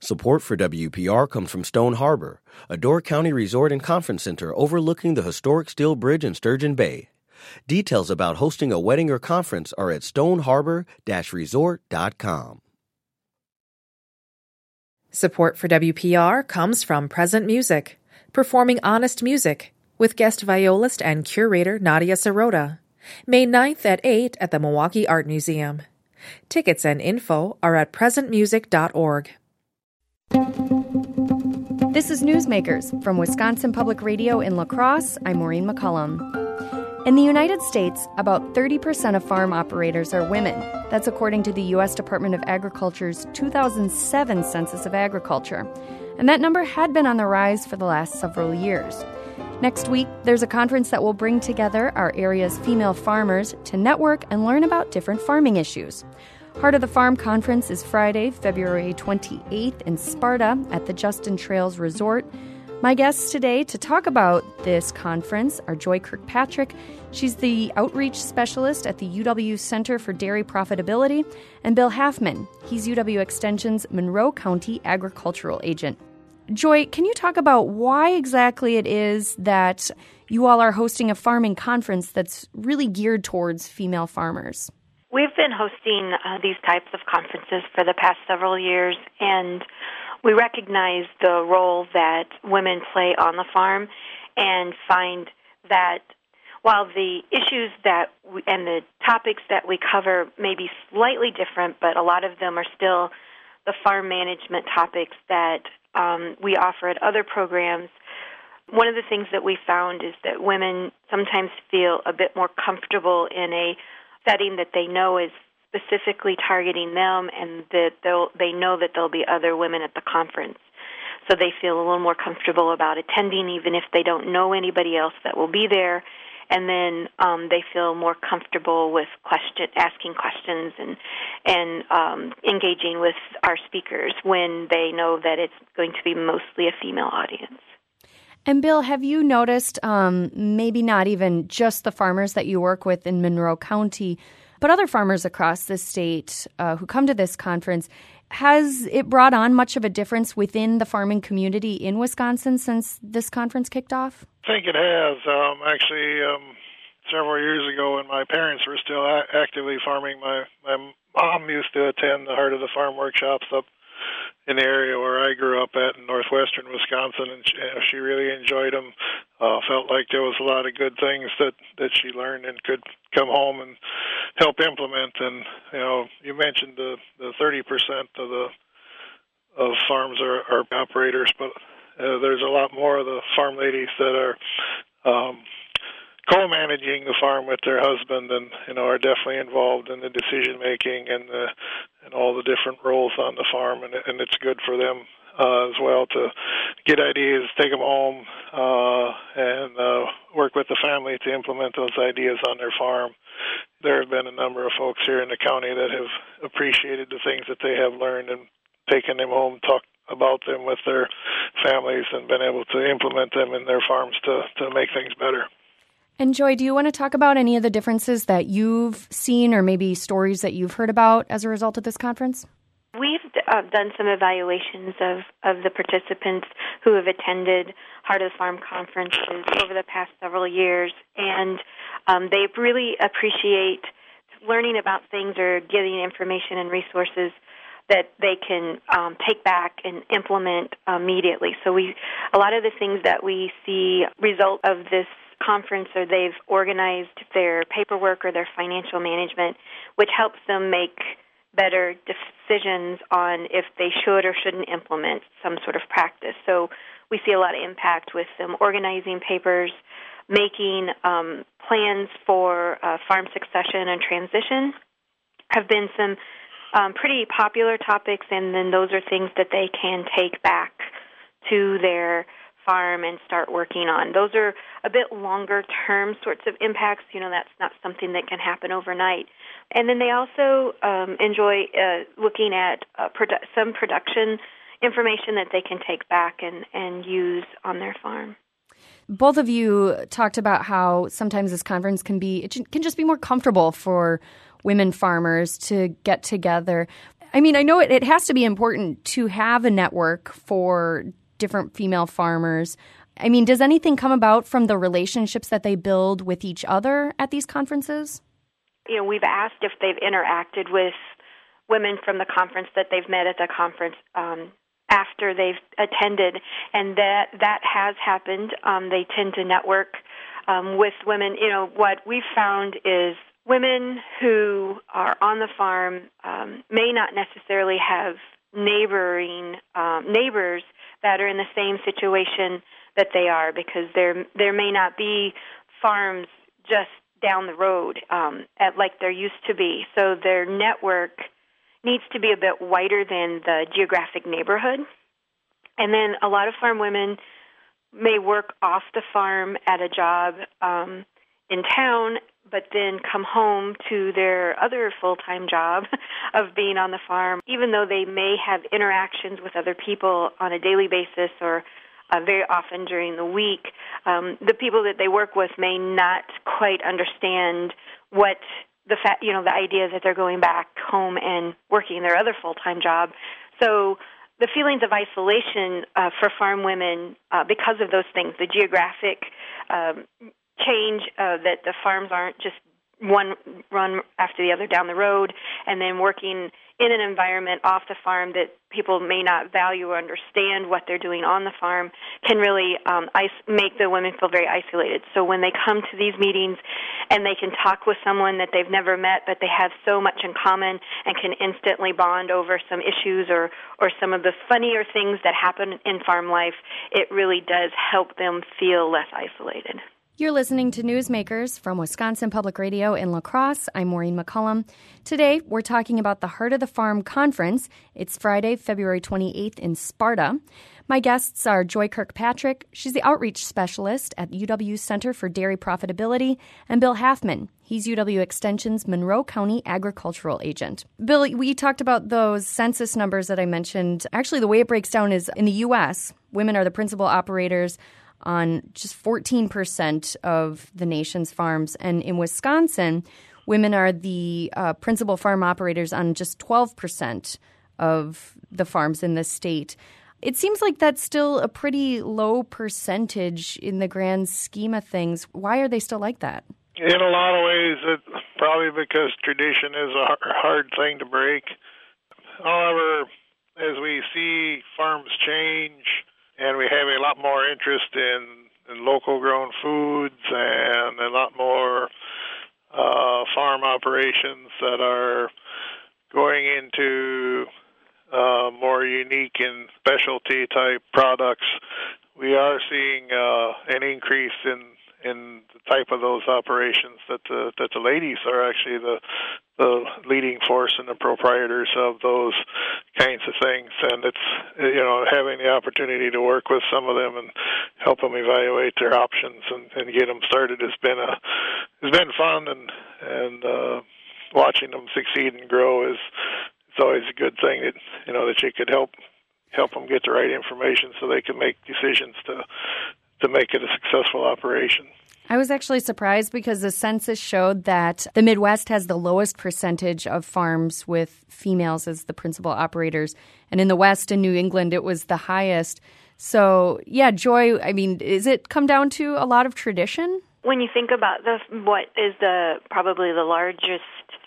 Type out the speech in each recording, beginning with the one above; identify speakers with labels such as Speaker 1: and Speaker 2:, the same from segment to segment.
Speaker 1: Support for WPR comes from Stone Harbor, a Door County resort and conference center overlooking the historic Steel Bridge in Sturgeon Bay. Details about hosting a wedding or conference are at stoneharbor-resort.com.
Speaker 2: Support for WPR comes from Present Music, performing honest music, with guest violist and curator Nadia Sirota. May 9th at 8 at the Milwaukee Art Museum. Tickets and info are at presentmusic.org.
Speaker 3: This is Newsmakers from Wisconsin Public Radio in La Crosse. I'm Maureen McCullum. In the United States, about 30% of farm operators are women. That's according to the U.S. Department of Agriculture's 2007 Census of Agriculture. And that number had been on the rise for the last several years. Next week, there's a conference that will bring together our area's female farmers to network and learn about different farming issues. Heart of the Farm Conference is Friday, February 28th in Sparta at the Justin Trails Resort. My guests today to talk about this conference are Joy Kirkpatrick. She's the outreach specialist at the UW Center for Dairy Profitability, and Bill Halfman. He's UW Extension's Monroe County Agricultural Agent. Joy, can you talk about why exactly it is that you all are hosting a farming conference that's really geared towards female farmers?
Speaker 4: We've been hosting these types of conferences for the past several years, and we recognize the role that women play on the farm and find that while the issues and the topics that we cover may be slightly different, but a lot of them are still the farm management topics that we offer at other programs. One of the things that we found is that women sometimes feel a bit more comfortable in a setting that they know is specifically targeting them, and that they know that there'll be other women at the conference. So they feel a little more comfortable about attending, even if they don't know anybody else that will be there. And then they feel more comfortable with asking questions and engaging with our speakers when they know that it's going to be mostly a female audience.
Speaker 3: And Bill, have you noticed, maybe not even just the farmers that you work with in Monroe County, but other farmers across the state who come to this conference, has it brought on much of a difference within the farming community in Wisconsin since this conference kicked off?
Speaker 5: I think it has. Actually, several years ago when my parents were still actively farming, my mom used to attend the Heart of the Farm workshops up in the area where I grew up at in northwestern Wisconsin, and she really enjoyed them. Felt like there was a lot of good things that she learned and could come home and help implement. And you mentioned the 30% of farms are operators, but there's a lot more of the farm ladies that are co-managing the farm with their husband, and are definitely involved in the decision making and all the different roles on the farm, and it's good for them as well to get ideas, take them home, and work with the family to implement those ideas on their farm. There have been a number of folks here in the county that have appreciated the things that they have learned and taken them home, talked about them with their families, and been able to implement them in their farms to make things better.
Speaker 3: And Joy, do you want to talk about any of the differences that you've seen or maybe stories that you've heard about as a result of this conference?
Speaker 4: We've done some evaluations of the participants who have attended Heart of the Farm conferences over the past several years, and they really appreciate learning about things or getting information and resources that they can take back and implement immediately. So a lot of the things that we see result of this conference, or they've organized their paperwork or their financial management, which helps them make better decisions on if they should or shouldn't implement some sort of practice. So we see a lot of impact with them organizing papers, making plans for farm succession and transition have been some pretty popular topics, and then those are things that they can take back to their farm and start working on. Those are a bit longer-term sorts of impacts. That's not something that can happen overnight. And then they also enjoy looking at some production information that they can take back and use on their farm.
Speaker 3: Both of you talked about how sometimes this conference can just be more comfortable for women farmers to get together. I mean, I know it has to be important to have a network for different female farmers. I mean, does anything come about from the relationships that they build with each other at these conferences?
Speaker 4: We've asked if they've interacted with women from the conference that they've met at the conference after they've attended, and that has happened. They tend to network with women. What we've found is women who are on the farm may not necessarily have neighbors that are in the same situation that they are, because there may not be farms just down the road like there used to be. So their network needs to be a bit wider than the geographic neighborhood. And then a lot of farm women may work off the farm at a job in town, but then come home to their other full-time job of being on the farm, even though they may have interactions with other people on a daily basis or very often during the week. The people that they work with may not quite understand what the idea that they're going back home and working their other full-time job. So the feelings of isolation for farm women because of those things, the geographic change, that the farms aren't just one run after the other down the road, and then working in an environment off the farm that people may not value or understand what they're doing on the farm, can really make the women feel very isolated. So when they come to these meetings and they can talk with someone that they've never met, but they have so much in common and can instantly bond over some issues or some of the funnier things that happen in farm life, it really does help them feel less isolated.
Speaker 3: You're listening to Newsmakers from Wisconsin Public Radio in La Crosse. I'm Maureen McCullum. Today, we're talking about the Heart of the Farm Conference. It's Friday, February 28th in Sparta. My guests are Joy Kirkpatrick. She's the outreach specialist at UW Center for Dairy Profitability, and Bill Halfman. He's UW Extension's Monroe County Agricultural Agent. Bill, we talked about those census numbers that I mentioned. Actually, the way it breaks down is in the U.S., women are the principal operators on just 14% of the nation's farms. And in Wisconsin, women are the principal farm operators on just 12% of the farms in the state. It seems like that's still a pretty low percentage in the grand scheme of things. Why are they still like that?
Speaker 5: In a lot of ways, it's probably because tradition is a hard thing to break. However, as we see farms change, and we have a lot more interest in local grown foods and a lot more farm operations that are going into more unique and specialty type products. We are seeing an increase in the type of those operations that the ladies are actually the leading force and the proprietors of those kinds of things. And it's, having the opportunity to work with some of them and help them evaluate their options and get them started has been fun, and watching them succeed and grow is always a good thing that that you could help them get the right information so they can make decisions to make it a successful operation.
Speaker 3: I was actually surprised because the census showed that the Midwest has the lowest percentage of farms with females as the principal operators. And in the West, in New England, it was the highest. So, yeah, Joy, I mean, does it come down to a lot of tradition?
Speaker 4: When you think about what is probably the largest,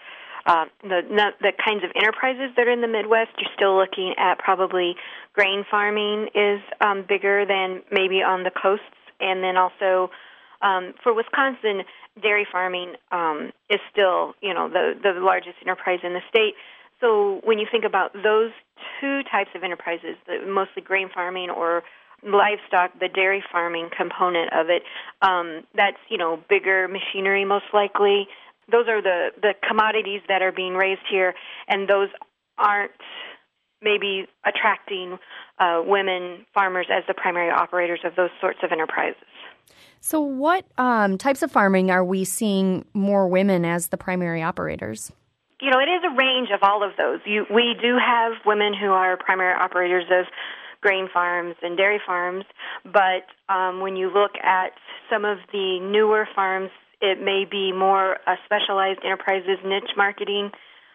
Speaker 4: the kinds of enterprises that are in the Midwest, you're still looking at probably grain farming is bigger than maybe on the coasts, and then also for Wisconsin, dairy farming is still, the largest enterprise in the state. So when you think about those two types of enterprises, mostly grain farming or livestock, the dairy farming component of it, that's, bigger machinery most likely. Those are the commodities that are being raised here, and those aren't maybe attracting women farmers as the primary operators of those sorts of enterprises.
Speaker 3: So what types of farming are we seeing more women as the primary operators?
Speaker 4: It is a range of all of those. We do have women who are primary operators of grain farms and dairy farms, but when you look at some of the newer farms, it may be more specialized enterprises, niche marketing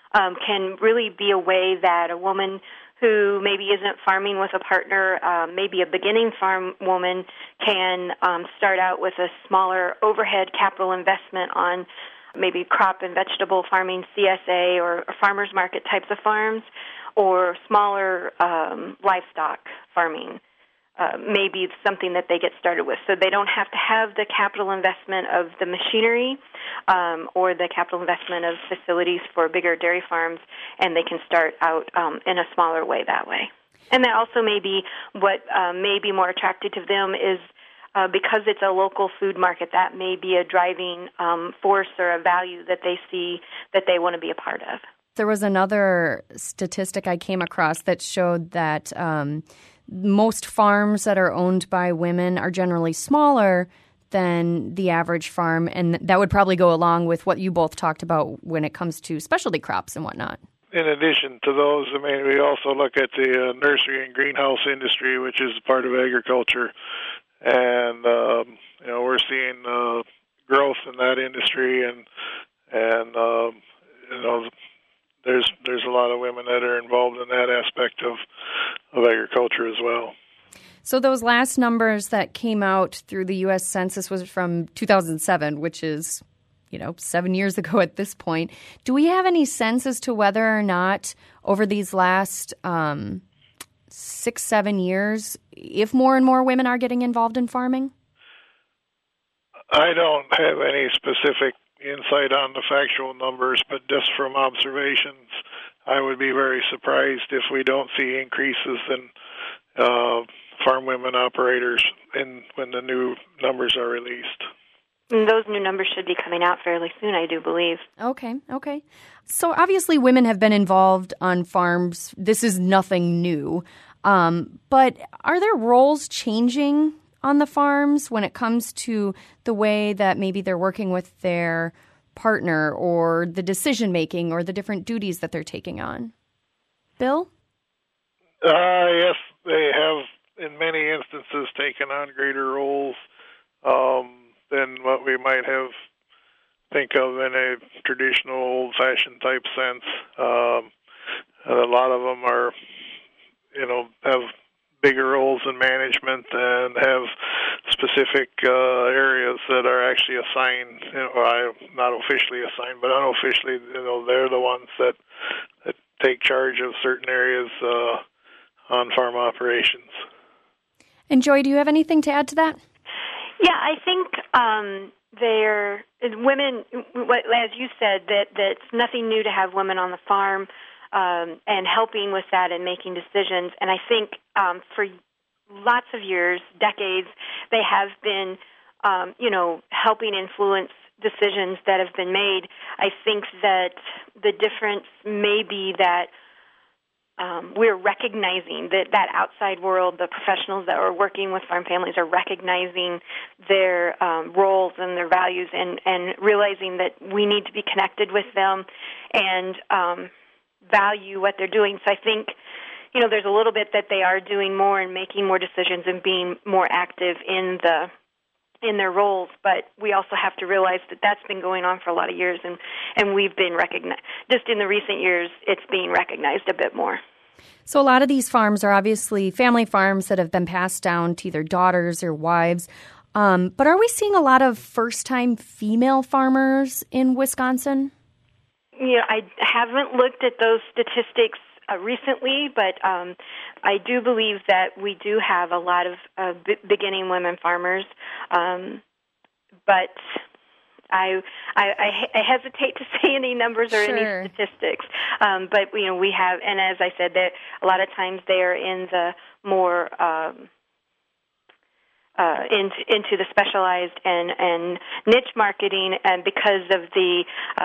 Speaker 4: can really be a way that a woman who maybe isn't farming with a partner, maybe a beginning farm woman, can start out with a smaller overhead capital investment on maybe crop and vegetable farming, CSA, or farmers market types of farms, or smaller livestock farming. Maybe something that they get started with. So they don't have to have the capital investment of the machinery or the capital investment of facilities for bigger dairy farms, and they can start out in a smaller way that way. And that also may be what may be more attractive to them is because it's a local food market, that may be a driving force or a value that they see that they want to be a part of.
Speaker 3: There was another statistic I came across that showed that most farms that are owned by women are generally smaller than the average farm, and that would probably go along with what you both talked about when it comes to specialty crops and whatnot.
Speaker 5: In addition to those, I mean, we also look at the nursery and greenhouse industry, which is part of agriculture, and we're seeing growth in that industry, and there's a lot of women that are involved in that aspect of agriculture as well.
Speaker 3: So those last numbers that came out through the U.S. Census was from 2007, which is, 7 years ago at this point. Do we have any sense as to whether or not over these last 6-7 years, if more and more women are getting involved in farming?
Speaker 5: I don't have any specific insight on the factual numbers, but just from observations, I would be very surprised if we don't see increases in farm women operators when the new numbers are released.
Speaker 4: And those new numbers should be coming out fairly soon, I do believe.
Speaker 3: Okay. So obviously women have been involved on farms. This is nothing new. But are their roles changing on the farms when it comes to the way that maybe they're working with their partner or the decision-making or the different duties that they're taking on? Bill?
Speaker 5: Yes, they have in many instances taken on greater roles than what we might have think of in a traditional old-fashioned type sense. A lot of them are, have bigger roles in management and have specific areas that are actually assigned, not officially assigned, but unofficially, they're the ones that take charge of certain areas on farm operations. And
Speaker 3: Joy, do you have anything to add to that?
Speaker 4: Yeah, I think they're women, as you said, that's nothing new to have women on the farm and helping with that and making decisions. And I think for lots of years, decades, they have been, helping influence decisions that have been made. I think that the difference may be that we're recognizing that outside world, the professionals that are working with farm families are recognizing their roles and their values and realizing that we need to be connected with them and value what they're doing. So I think, there's a little bit that they are doing more and making more decisions and being more active in their roles, but we also have to realize that that's been going on for a lot of years, and we've been recognized. Just in the recent years, it's being recognized a bit more.
Speaker 3: So a lot of these farms are obviously family farms that have been passed down to either daughters or wives. But are we seeing a lot of first-time female farmers in Wisconsin?
Speaker 4: I haven't looked at those statistics recently, but I do believe that we do have a lot of beginning women farmers. But I hesitate to say any numbers or any statistics. But we have, and as I said, that a lot of times they are in the more into the specialized and niche marketing, and because of the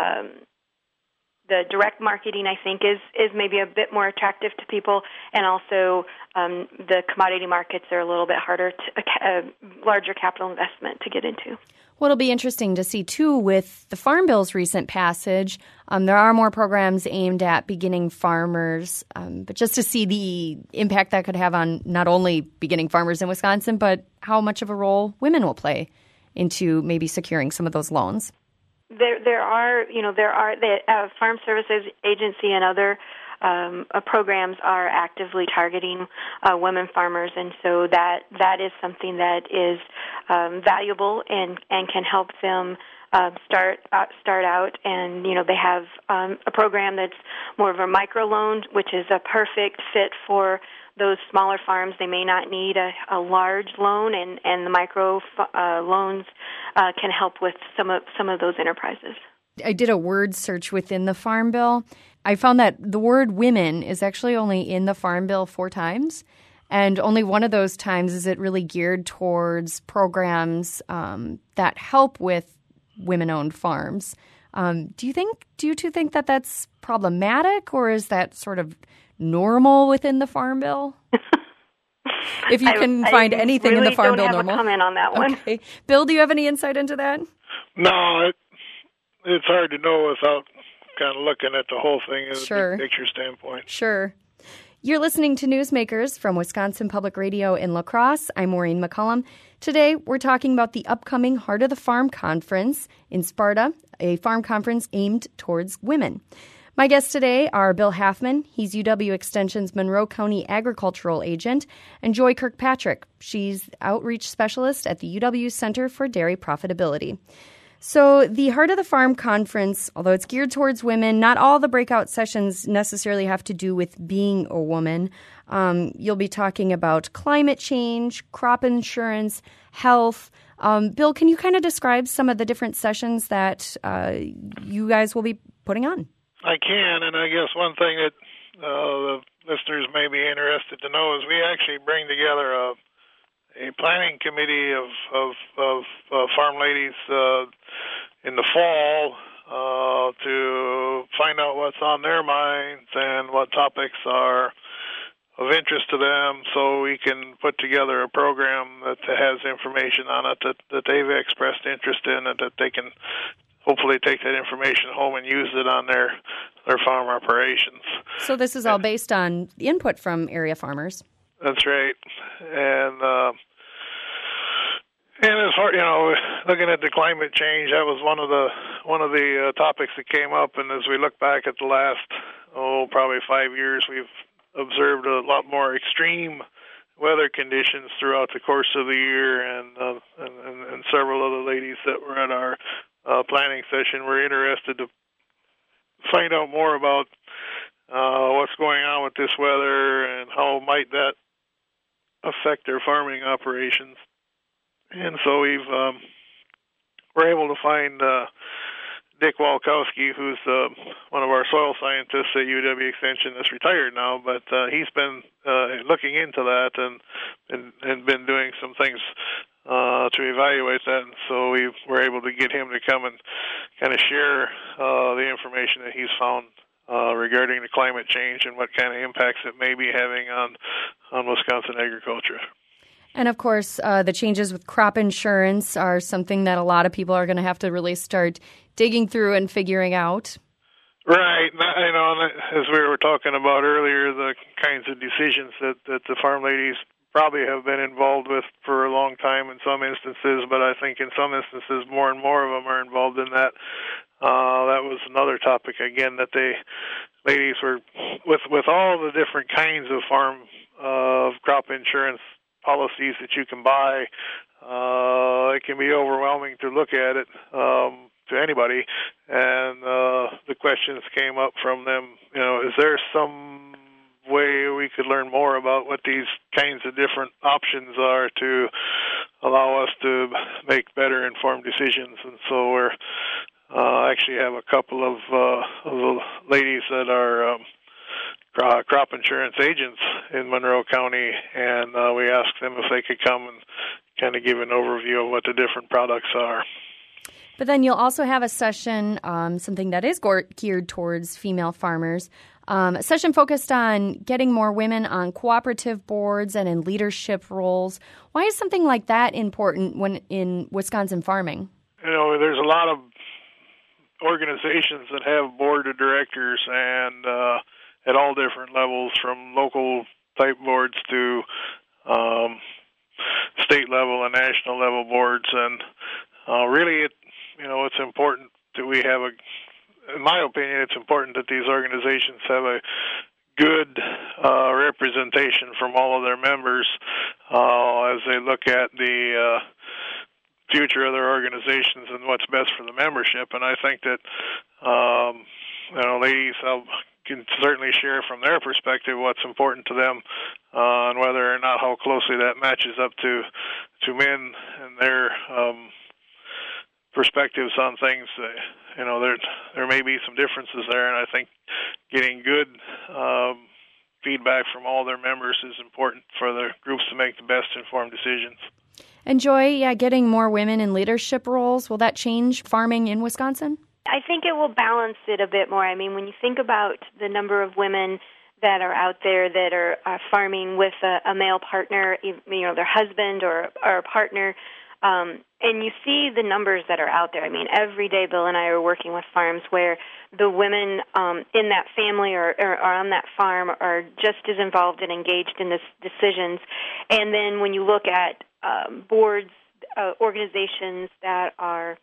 Speaker 4: direct marketing, I think, is maybe a bit more attractive to people, and also the commodity markets are a little bit harder, larger capital investment to get into.
Speaker 3: Well, it'll be interesting to see, too, with the Farm Bill's recent passage. There are more programs aimed at beginning farmers, but just to see the impact that could have on not only beginning farmers in Wisconsin, but how much of a role women will play into maybe securing some of those loans.
Speaker 4: there are the Farm Services Agency and other programs are actively targeting women farmers, and so that is something that is valuable and can help them start out. And they have a program that's more of a microloan, which is a perfect fit for those smaller farms. They may not need a large loan, and the micro loans can help with some of those enterprises.
Speaker 3: I did a word search within the Farm Bill. I found that the word women is actually only in the Farm Bill 4 times, and only one of those times is it really geared towards programs that help with women-owned farms. Do you two think that that's problematic, or is that sort of normal within the Farm Bill? If you can find anything in the Farm Bill normal.
Speaker 4: I don't have a comment on that one.
Speaker 3: Okay. Bill, do you have any insight into that?
Speaker 5: No, it's hard to know without kind of looking at the whole thing as a big picture standpoint.
Speaker 3: Sure. You're listening to Newsmakers from Wisconsin Public Radio in La Crosse. I'm Maureen McCullum. Today, we're talking about the upcoming Heart of the Farm Conference in Sparta, a farm conference aimed towards women. My guests today are Bill Halfman, he's UW Extension's Monroe County Agricultural Agent, and Joy Kirkpatrick. She's Outreach Specialist at the UW Center for Dairy Profitability. So the Heart of the Farm Conference, although it's geared towards women, not all the breakout sessions necessarily have to do with being a woman. You'll be talking about climate change, crop insurance, health. Bill, can you kind of describe some of the different sessions that you guys will be putting on?
Speaker 5: I can, and I guess one thing that the listeners may be interested to know is we actually bring together a planning committee of farm ladies in the fall to find out what's on their minds and what topics are of interest to them, so we can put together a program that has information on it that they've expressed interest in, and that they can hopefully take that information home and use it on their farm operations.
Speaker 3: So this is all based on input from area farmers.
Speaker 5: That's right. And as far, looking at the climate change, that was one of the topics that came up. And as we look back at the last, probably 5 years, we've observed a lot more extreme weather conditions throughout the course of the year, and several of the ladies that were at our planning session were interested to find out more about what's going on with this weather and how might that affect their farming operations. And so we're able to find Dick Walkowski, who's one of our soil scientists at UW Extension, that's retired now, but he's been looking into that and been doing some things to evaluate that. And so we were able to get him to come and kind of share the information that he's found regarding the climate change and what kind of impacts it may be having on Wisconsin agriculture.
Speaker 3: And, of course, the changes with crop insurance are something that a lot of people are going to have to really start digging through and figuring out.
Speaker 5: Right. As we were talking about earlier, the kinds of decisions that the farm ladies probably have been involved with for a long time in some instances, but I think in some instances more and more of them are involved in that. That was another topic, again, that ladies were, with all the different kinds of crop insurance policies that you can buy, it can be overwhelming to look at it to anybody. And the questions came up from them, is there some way we could learn more about what these kinds of different options are to allow us to make better informed decisions? And so we're actually have a couple of ladies that are crop insurance agents in Monroe County, and we asked them if they could come and kind of give an overview of what the different products are.
Speaker 3: But then you'll also have a session, something that is geared towards female farmers, a session focused on getting more women on cooperative boards and in leadership roles. Why is something like that important when in Wisconsin farming?
Speaker 5: There's a lot of organizations that have board of directors and at all different levels, from local type boards to state level and national level boards. And really, it's important that we have in my opinion, it's important that these organizations have a good representation from all of their members as they look at the future of their organizations and what's best for the membership. And I think that ladies can certainly share from their perspective what's important to them, and whether or not how closely that matches up to men and their perspectives on things. There may be some differences there, and I think getting good feedback from all their members is important for the groups to make the best informed decisions.
Speaker 3: And Joy, getting more women in leadership roles, will that change farming in Wisconsin?
Speaker 4: I think it will balance it a bit more. I mean, when you think about the number of women that are out there that are farming with a male partner, their husband or a partner, and you see the numbers that are out there. I mean, every day Bill and I are working with farms where the women in that family or on that farm are just as involved and engaged in this decisions. And then when you look at boards, organizations that are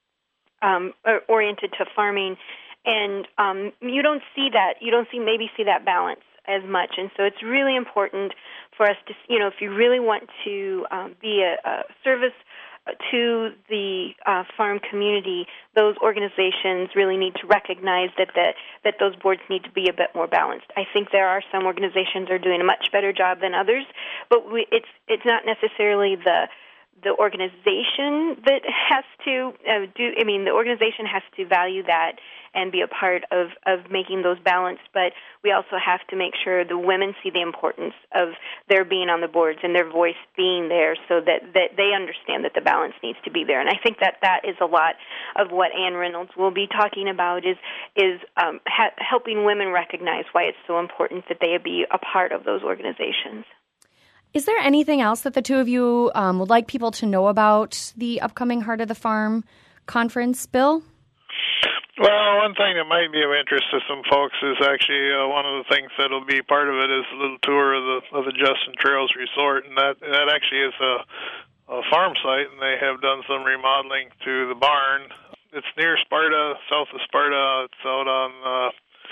Speaker 4: oriented to farming, and you don't see that balance as much. And so it's really important for us to, if you really want to be a service to the farm community, those organizations really need to recognize that those boards need to be a bit more balanced. I think there are some organizations that are doing a much better job than others, but it's not necessarily the organization that has to the organization has to value that and be a part of making those balanced, but we also have to make sure the women see the importance of their being on the boards and their voice being there so that they understand that the balance needs to be there. And I think that is a lot of what Ann Reynolds will be talking about is helping women recognize why it's so important that they be a part of those organizations.
Speaker 3: Is there anything else that the two of you would like people to know about the upcoming Heart of the Farm conference, Bill?
Speaker 5: Well, one thing that might be of interest to some folks is actually one of the things that will be part of it is a little tour of the Justin Trails Resort, and that actually is a farm site, and they have done some remodeling to the barn. It's near Sparta, south of Sparta. It's out on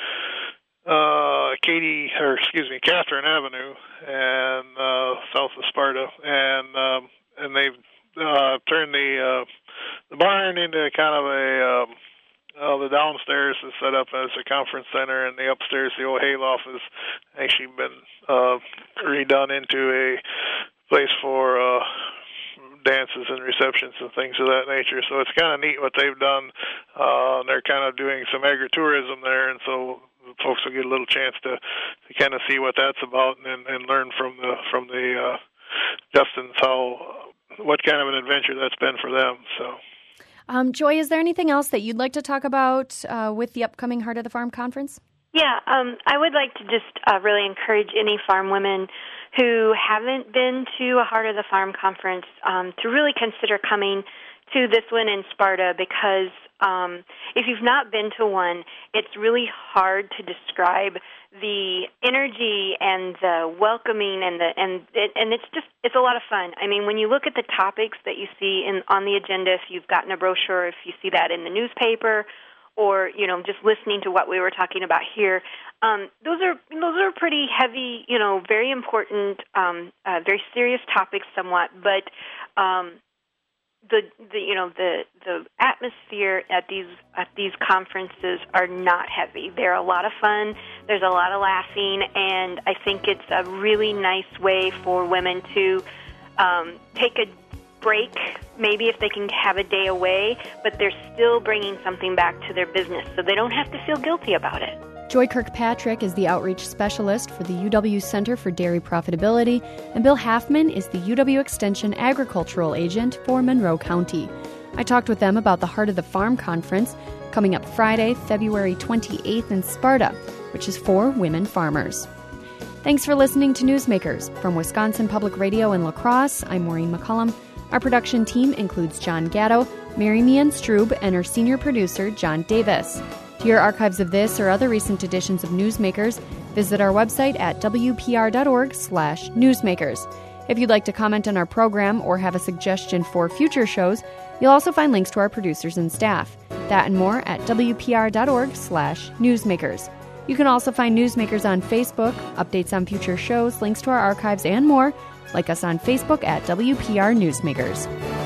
Speaker 5: Catherine Avenue, and south of Sparta, and they've turned the barn into kind of the downstairs is set up as a conference center, and the upstairs, the old hayloft, has actually been redone into a place for dances and receptions and things of that nature. So it's kind of neat what they've done. They're kind of doing some agritourism there, and so folks will get a little chance to kind of see what that's about and learn from the Justins what kind of an adventure that's been for them. So.
Speaker 3: Joy, is there anything else that you'd like to talk about with the upcoming Heart of the Farm conference?
Speaker 4: Yeah, I would like to just really encourage any farm women who haven't been to a Heart of the Farm conference to really consider coming to this one in Sparta, because if you've not been to one, it's really hard to describe the energy and the welcoming and it's a lot of fun. I mean, when you look at the topics that you see on the agenda, if you've gotten a brochure, if you see that in the newspaper, or just listening to what we were talking about here, those are pretty heavy, very important, very serious topics somewhat, but the atmosphere at these conferences are not heavy. They're a lot of fun. There's a lot of laughing, and I think it's a really nice way for women to take a break, maybe if they can have a day away, but they're still bringing something back to their business, so they don't have to feel guilty about it.
Speaker 3: Joy Kirkpatrick is the outreach specialist for the UW Center for Dairy Profitability, and Bill Halfman is the UW Extension agricultural agent for Monroe County. I talked with them about the Heart of the Farm conference coming up Friday, February 28th in Sparta, which is for women farmers. Thanks for listening to Newsmakers. From Wisconsin Public Radio in La Crosse, I'm Maureen McCullum. Our production team includes John Gatto, Mary Meehan Strube, and our senior producer, John Davis. To hear archives of this or other recent editions of Newsmakers, visit our website at wpr.org/newsmakers. If you'd like to comment on our program or have a suggestion for future shows, you'll also find links to our producers and staff. That and more at WPR.org/newsmakers. You can also find Newsmakers on Facebook, updates on future shows, links to our archives, and more. Like us on Facebook at WPR Newsmakers.